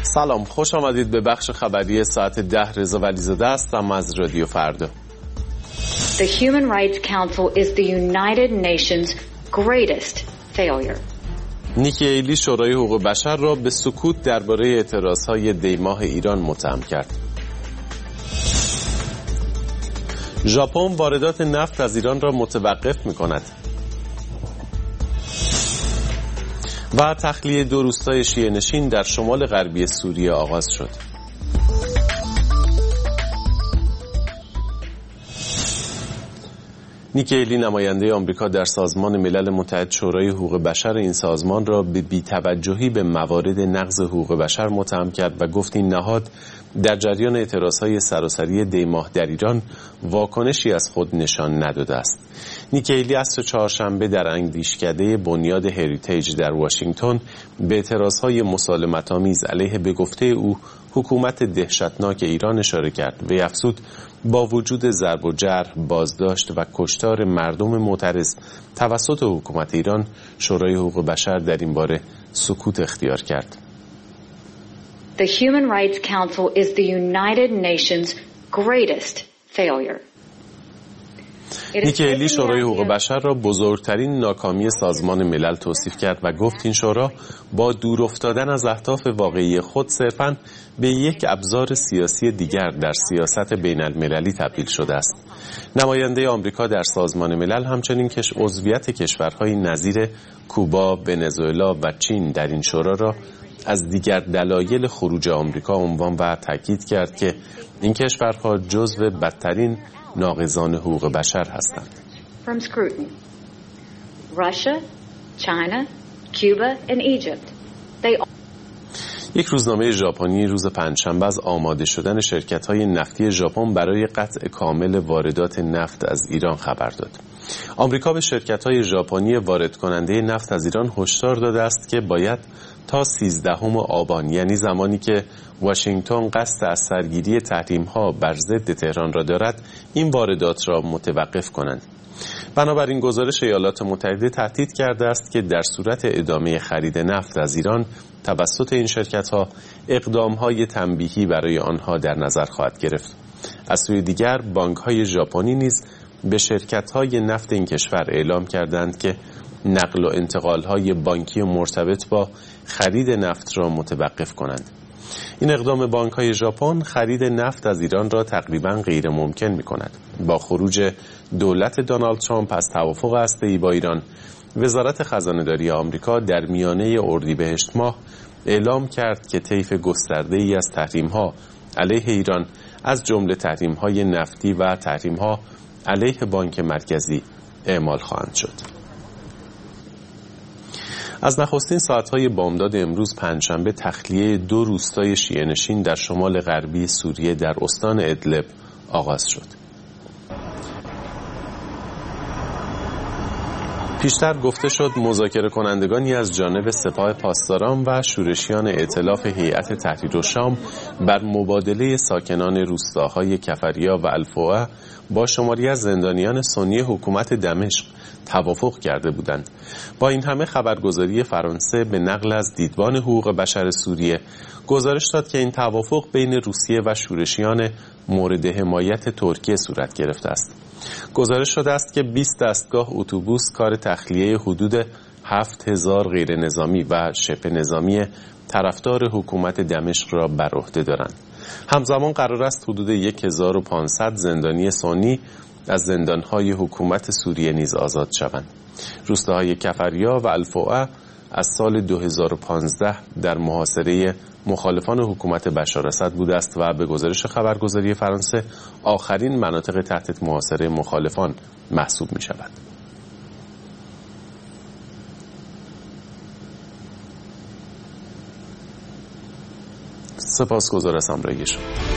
سلام، خوش آمدید به بخش خبری ساعت 10. رضا ولیزاده هستم از رادیو فردا. The Human Rights Council is the United Nations' greatest failure. نیکی هیلی شورای حقوق بشر را به سکوت درباره اعتراضهای دیماه ایران متهم کرد. ژاپن واردات نفت از ایران را متوقف می‌کند. و تخلیه 2 روستای شیعه‌نشین در شمال غربی سوریه آغاز شد. نیکی هیلی نماینده آمریکا در سازمان ملل متحد شورای حقوق بشر این سازمان را به بی‌توجهی به موارد نقض حقوق بشر متهم کرد و گفت این نهاد در جریان اعتراضهای سراسری دیماه در ایران واکنشی از خود نشان نداده است. نیکی هیلی عصر چهارشنبه در اندیشکده بنیاد هریتیج در واشنگتن به اعتراضهای مسالمت‌آمیز علیه به گفته او حکومت دهشتناک ایران اشاره کرد و افزود با وجود ضرب و جرح، بازداشت و کشتار مردم معترض توسط حکومت ایران، شورای حقوق بشر در این باره سکوت اختیار کرد. The Human Rights Council is the United Nations' greatest failure. نیکی هیلی شورای حقوق بشر را بزرگترین ناکامی سازمان ملل توصیف کرد و گفت این شورا با دور افتادن از اهداف واقعی خود صرفاً به یک ابزار سیاسی دیگر در سیاست بین المللی تبدیل شده است. نماینده آمریکا در سازمان ملل همچنین عضویت کشورهای نظیر کوبا، ونزوئلا و چین در این شورا را از دیگر دلایل خروج آمریکا عنوان و تاکید کرد که این کشورها جزو بدترین ناقضان حقوق بشر هستند. From scrutiny, Russia, China, Cuba and Egypt. یک روزنامه ژاپنی روز پنجشنبه از آماده شدن شرکت‌های نفتی ژاپن برای قطع کامل واردات نفت از ایران خبر داد. آمریکا به شرکت‌های ژاپنی وارد کننده نفت از ایران هشدار داده است که باید تا 13 آبان، یعنی زمانی که واشنگتن قصد از سرگیری تحریم‌ها بر ضد تهران را دارد، این واردات را متوقف کنند. بنابراین گزارش ایالات متحده تهدید کرده است که در صورت ادامه خرید نفت از ایران توسط این شرکت‌ها اقدام‌های تنبیهی برای آنها در نظر خواهد گرفت. از سوی دیگر بانک‌های ژاپنی نیز به شرکت‌های نفت این کشور اعلام کردند که نقل و انتقال‌های بانکی مرتبط با خرید نفت را متوقف کنند. این اقدام بانک‌های ژاپن خرید نفت از ایران را تقریباً غیر ممکن می‌کند. با خروج دولت دونالد ترامپ از توافق هسته‌ای با ایران، وزارت خزانه‌داری آمریکا در میانه اردیبهشت ماه اعلام کرد که طیف گسترده‌ای از تحریم‌ها علیه ایران از جمله تحریم‌های نفتی و تحریم‌ها علیه بانک مرکزی اعمال خواهند شد. از نخستین ساعت‌های بامداد امروز پنجشنبه تخلیه 2 روستای شیعه‌نشین در شمال غربی سوریه در استان ادلب آغاز شد. پیشتر گفته شد مذاکره کنندگانی از جانب سپاه پاسداران و شورشیان ائتلاف هیئت تحریر الشام بر مبادله ساکنان روستاهای کفریا و الفوعه با شماری از زندانیان سنی حکومت دمشق توافق کرده بودند. با این همه خبرگزاری فرانسه به نقل از دیدبان حقوق بشر سوریه گزارش داد که این توافق بین روسیه و شورشیان مورد حمایت ترکیه صورت گرفته است. گزارش شده است که 20 دستگاه اتوبوس کار تخلیه حدود 7000 غیر نظامی و شبه نظامی طرفدار حکومت دمشق را بر عهده دارند. همزمان قرار است حدود 1500 زندانی سنی از زندانهای حکومت سوریه نیز آزاد شوند. روستاهای کفریا و الفوعه از سال 2015 در محاصره مخالفان حکومت بشار اسد بوده است و به گزارش خبرگزاری فرانسه آخرین مناطق تحت محاصره مخالفان محسوب می شود. سپاسگزار از همراهی شما.